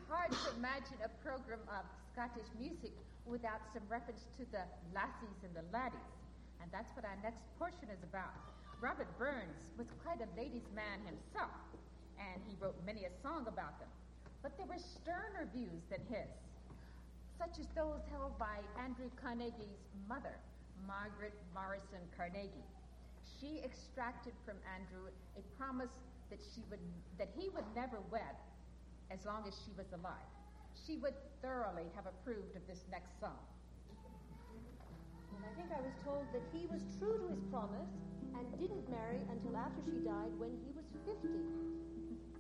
hard to imagine a program of Scottish music without some reference to the lassies and the laddies. And that's what our next portion is about. Robert Burns was quite a ladies' man himself, and he wrote many a song about them. But there were sterner views than his, such as those held by Andrew Carnegie's mother, Margaret Morrison Carnegie. She extracted from Andrew a promise that he would never wed as long as she was alive. She would thoroughly have approved of this next song. And I think I was told that he was true to his promise and didn't marry until after she died when he was 50.